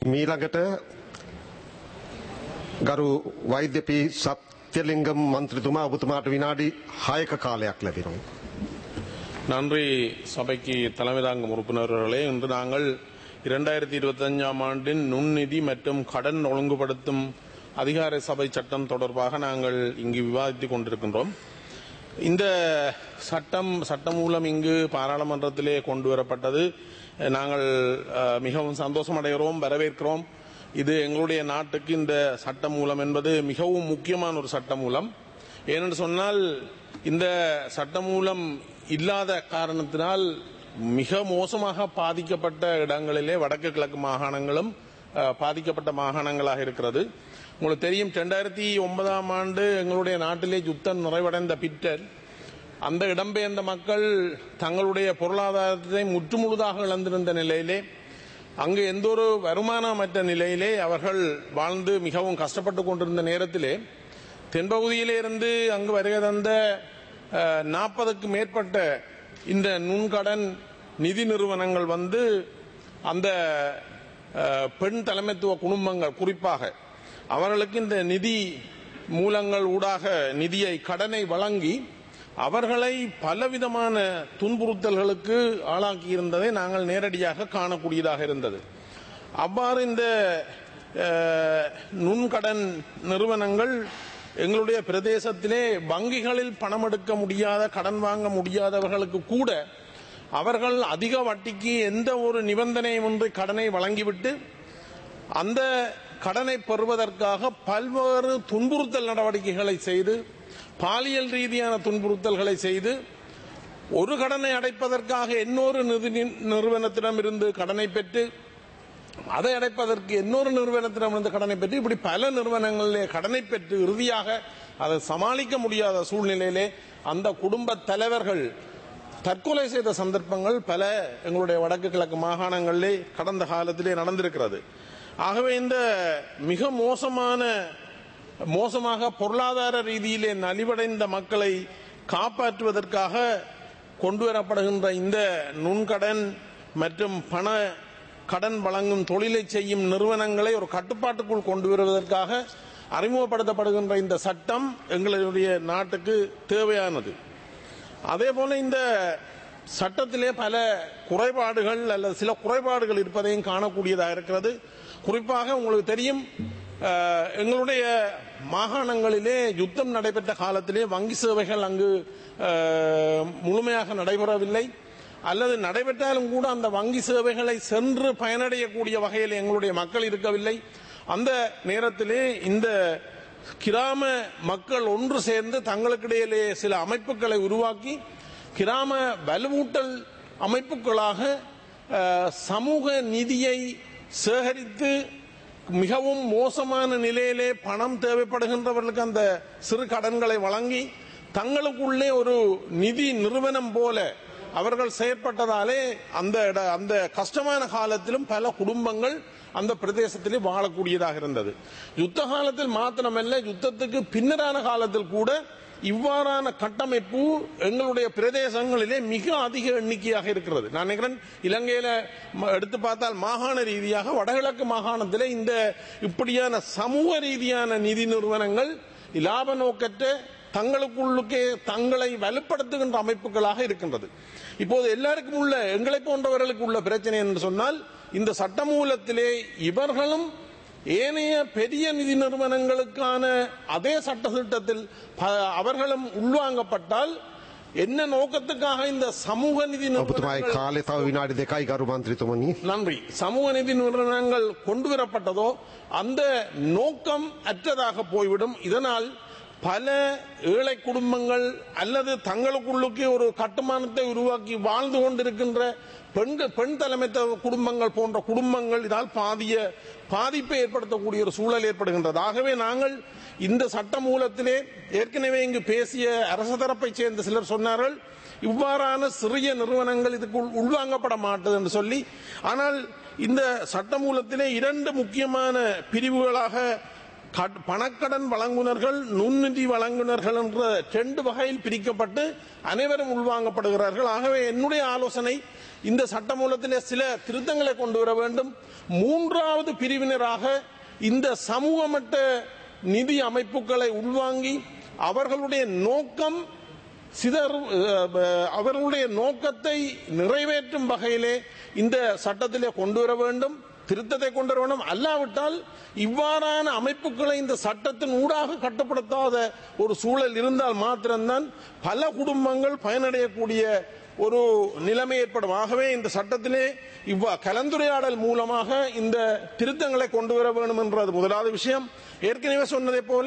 මීළඟට ගරු වෛද්‍ය පී සත්‍යලිංගම් මන්ත්‍රීතුමා ඔබතුමාට විනාඩි 6ක කාලයක් ලැබෙනවා. நன்றி சபைக்கு தலைமை தாங்கும் உறுப்பினர்களே, இன்று நாங்கள் 2025ஆம் ஆண்டின் நுண்நிதி மற்றும் கடன் ஒழுங்குபடுத்தும் அதிகார சபை சட்டம் தொடர்பாக நாங்கள் இங்கு விவாதித்துக் கொண்டிருக்கின்றோம். இந்த சட்டமூலம் இங்கு பாராளுமன்றத்திலே கொண்டு வரப்பட்டது. நாங்கள் மிகவும் சந்தோஷம் அடைகிறோம், வரவேற்கிறோம். இது எங்களுடைய நாட்டுக்கு இந்த சட்டமூலம் என்பது மிகவும் முக்கியமான ஒரு சட்டமூலம். ஏனென்று சொன்னால் இந்த சட்டமூலம் இல்லாத காரணத்தினால் மிக மோசமாக பாதிக்கப்பட்ட இடங்களிலே வடக்கு கிழக்கு மாகாணங்களும் பாதிக்கப்பட்ட மாகாணங்களாக இருக்கிறது. உங்களுக்கு தெரியும், 2009ஆம் ஆண்டு எங்களுடைய நாட்டிலே யுத்தம் நிறைவடைந்த பின்னர் அந்த இடம்பெயர்ந்த மக்கள் தங்களுடைய பொருளாதாரத்தை முற்றுமுழுதாக இழந்திருந்த நிலையிலே, அங்கு எந்த ஒரு வருமானமற்ற நிலையிலே அவர்கள் வாழ்ந்து மிகவும் கஷ்டப்பட்டு கொண்டிருந்த நேரத்திலே தென்பகுதியிலே இருந்து அங்கு வருகை தந்த 40க்கும் மேற்பட்ட இந்த நுண்கடன் நிதி நிறுவனங்கள் வந்து அந்த பெண் தலைமைத்துவ குடும்பங்கள் குறிப்பாக அவர்களுக்கு இந்த நிதி மூலங்கள் ஊடாக நிதியை கடனை வழங்கி அவர்களை பலவிதமான துன்புறுத்தல்களுக்கு ஆளாக்கி இருந்ததை நாங்கள் நேரடியாக காணக்கூடியதாக இருந்தது. அவ்வாறு இந்த நுண்கடன் நிறுவனங்கள் எங்களுடைய பிரதேசத்திலே வங்கிகளில் பணம் எடுக்க முடியாத, கடன் வாங்க முடியாதவர்களுக்கு கூட அவர்கள் அதிக வட்டிக்கு எந்த ஒரு நிபந்தனையும் இன்றி கடனை வழங்கிவிட்டு அந்த கடனை பெறுவதற்காக பல்வேறு துன்புறுத்தல் நடவடிக்கைகளை செய்து, பாலியல் ரீதியான துன்புறுத்தல்களை செய்து, ஒரு கடனை அடைப்பதற்காக இன்னொரு நிதி நிறுவனத்திடமிருந்து கடனை பெற்று, அதை அடைப்பதற்கு இன்னொரு நிறுவனத்திடமிருந்து கடனை பெற்று, இப்படி பல நிறுவனங்களிலே கடனை பெற்று இறுதியாக அதை சமாளிக்க முடியாத சூழ்நிலையிலே அந்த குடும்ப தலைவர்கள் தற்கொலை செய்த சந்தர்ப்பங்கள் பல எங்களுடைய வடக்கு கிழக்கு மாகாணங்களிலே கடந்த காலத்திலே நடந்திருக்கிறது. ஆகவே இந்த மிக மோசமாக பொருளாதார ரீதியிலே நலிவடைந்த மக்களை காப்பாற்றுவதற்காக கொண்டுவரப்படுகின்ற இந்த நுண்கடன் மற்றும் பண கடன் வழங்கும் தொழிலை செய்யும் நிறுவனங்களை ஒரு கட்டுப்பாட்டுக்குள் கொண்டு வருவதற்காக அறிமுகப்படுத்தப்படுகின்ற இந்த சட்டம் எங்களுடைய நாட்டுக்கு தேவையானது. அதேபோல இந்த சட்டத்திலே பல குறைபாடுகள் அல்லது சில குறைபாடுகள் இருப்பதையும் காணக்கூடியதாக இருக்கிறது. குறிப்பாக உங்களுக்கு தெரியும், எங்களுடைய மாகாணங்களிலே யுத்தம் நடைபெற்ற காலத்திலே வங்கி சேவைகள் அங்கு முழுமையாக நடைபெறவில்லை, அல்லது நடைபெற்றாலும் கூட அந்த வங்கி சேவைகளை சென்று பயனடையக்கூடிய வகையில் எங்களுடைய மக்கள் இருக்கவில்லை. அந்த நேரத்திலே இந்த கிராம மக்கள் ஒன்று சேர்ந்து தங்களுக்கிடையிலே சில அமைப்புகளை உருவாக்கி கிராம வலுவூட்டல் அமைப்புகளாக சமூக நிதியை சேகரித்து மிகவும் மோசமான நிலையிலே பணம் தேவைப்படுகின்றவர்களுக்கு அந்த சிறு கடன்களை வழங்கி தங்களுக்குள்ளே ஒரு நிதி நிறுவனம் போல அவர்கள் செயற்பட்டதாலே அந்த கஷ்டமான காலத்திலும் பல குடும்பங்கள் அந்த பிரதேசத்திலே வாழக்கூடியதாக இருந்தது. யுத்த காலத்தில் மாத்திரமல்ல, யுத்தத்துக்கு பின்னரான காலத்தில் கூட இவ்வாறான கட்டமைப்பு எங்களுடைய பிரதேசங்களிலே மிக அதிக எண்ணிக்கையாக இருக்கிறது. நான் நினைக்கிறேன், இலங்கையில எடுத்து பார்த்தால் மாகாண ரீதியாக வடகிழக்கு மாகாணத்திலே இந்த இப்படியான சமூக ரீதியான நிதி நிறுவனங்கள் லாப நோக்கற்ற தங்களுக்குள்ளுக்கே தங்களை வலுப்படுத்துகின்ற அமைப்புகளாக இருக்கின்றது. இப்போது எல்லாருக்கும் உள்ள, எங்களை போன்றவர்களுக்கு உள்ள பிரச்சனை என்று சொன்னால், இந்த சட்டமூலத்திலே இவர்களும் ஏனைய பெரிய நிதி நிறுவனங்களுக்கான அதே சட்ட திட்டத்தில் அவர்களும் உள்வாங்கப்பட்டால் என்ன நோக்கத்துக்காக இந்த சமூக நிதி நன்றி சமூக நிதி நிறுவனங்கள் கொண்டு வரப்பட்டதோ அந்த நோக்கம் அற்றதாக போய்விடும். இதனால் பல ஏழை குடும்பங்கள் அல்லது தங்களுக்குள்ளுக்கே ஒரு கட்டுமானத்தை உருவாக்கி வாழ்ந்து கொண்டிருக்கின்ற பெண் தலைமைத்துவ குடும்பங்கள் போன்ற குடும்பங்கள் இதால் பாதிப்பை ஏற்படுத்தக்கூடிய ஒரு சூழல் ஏற்படுகின்றது. ஆகவே நாங்கள் இந்த சட்ட மூலத்திலே ஏற்கனவே இங்கு பேசிய அரசு தரப்பை சேர்ந்த சிலர் சொன்னார்கள், இவ்வாறான சிறிய நிறுவனங்கள் இதுக்குள் உள்வாங்கப்பட மாட்டது என்று சொல்லி. ஆனால் இந்த சட்ட மூலத்திலே 2 முக்கியமான பிரிவுகளாக பணக்கடன் வழங்குனர்கள், நுண்நிதி வழங்குனர்கள் என்ற 2 வகையில் பிரிக்கப்பட்டு அனைவரும் உள்வாங்கப்படுகிறார்கள். ஆகவே என்னுடைய ஆலோசனை, இந்த சட்டமூலத்திலே சில திருத்தங்களை கொண்டு வர வேண்டும். மூன்றாவது பிரிவினராக இந்த சமூக மட்ட நிதி அமைப்புகளை உள்வாங்கி அவர்களுடைய நோக்கம் அவர்களுடைய நோக்கத்தை நிறைவேற்றும் வகையிலே இந்த சட்டத்திலே கொண்டு வர வேண்டும், திருத்தத்தை கொண்டு வர வேண்டும். அல்லாவிட்டால் இவ்வாறான அமைப்புகளை இந்த சட்டத்தின் ஊடாக கட்டுப்படுத்தாத ஒரு சூழல் இருந்தால் மாத்திரம்தான் பல குடும்பங்கள் பயனடையக்கூடிய ஒரு நிலைமை ஏற்படும். ஆகவே இந்த சட்டத்திலே கலந்துரையாடல் மூலமாக இந்த திருத்தங்களை கொண்டு வர வேண்டும் என்றது முதலாவது விஷயம். ஏற்கனவே சொன்னதை போல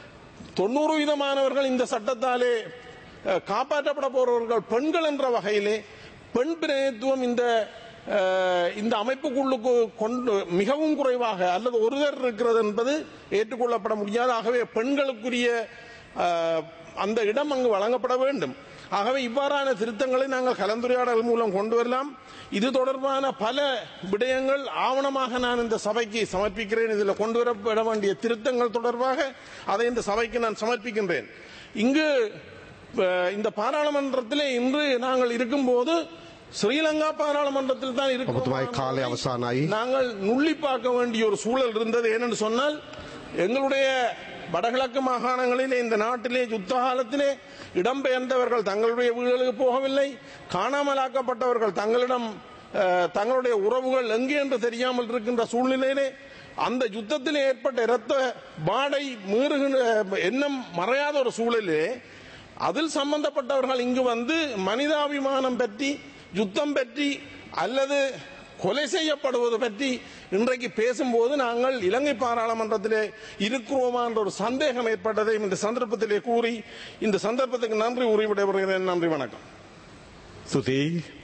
90% இந்த சட்டத்தாலே காப்பாற்றப்பட போறவர்கள் பெண்கள் என்ற வகையிலே பெண் பிரதிநிதித்துவம் இந்த அமைப்புக்குள்ளுக்கு கொண்டு மிகவும் குறைவாக அல்லது ஒருவர் இருக்கிறது என்பது ஏற்றுக்கொள்ளப்பட முடியாது. ஆகவே பெண்களுக்குரிய அந்த இடம் அங்கு வழங்கப்பட வேண்டும். ஆகவே இவ்வாறான திருத்தங்களை நாங்கள் கலந்துரையாடல் மூலம் கொண்டு வரலாம். இது தொடர்பான பல விடயங்கள் ஆவணமாக நான் இந்த சபைக்கு சமர்ப்பிக்கிறேன். இதில் கொண்டு வரப்பட வேண்டிய திருத்தங்கள் தொடர்பாக அதை இந்த சபைக்கு நான் சமர்ப்பிக்கின்றேன். இங்கு இந்த பாராளுமன்றத்திலே இன்று நாங்கள் இருக்கும்போது ஸ்ரீலங்கா பாராளுமன்றத்தில் தான் இருக்கிறோம். நாங்கள் நுள்ளி பார்க்க வேண்டிய ஒரு சூழல் இருந்தது. ஏனென்று சொன்னால் எங்களுடைய வடகிழக்கு மாகாணங்களிலே இந்த நாட்டிலே யுத்த காலத்திலே இடம்பெயர்ந்தவர்கள் தங்களுடைய வீடுகளுக்கு போகவில்லை, காணாமலாக்கப்பட்டவர்கள் தங்களுடைய உறவுகள் எங்கே என்று தெரியாமல் இருக்கின்ற சூழ்நிலையிலே அந்த யுத்தத்தில் ஏற்பட்ட இரத்த பாடை மீறுகின்ற எண்ணம் மறையாத ஒரு சூழலிலே அதில் சம்பந்தப்பட்டவர்கள் இங்கு வந்து மனிதாபிமானம் பற்றி, யுத்தம் பற்றி அல்லது கொலை செய்யப்படுவது பற்றி இன்றைக்கு பேசும்போது நாங்கள் இலங்கை பாராளுமன்றத்திலே இருக்கிறோமா என்ற ஒரு சந்தேகம் ஏற்பட்டதை இந்த சந்தர்ப்பத்திலே கூறி இந்த சந்தர்ப்பத்துக்கு நன்றி உரிவிடைபெறுகிறேன். நன்றி, வணக்கம். ஸ்துதி.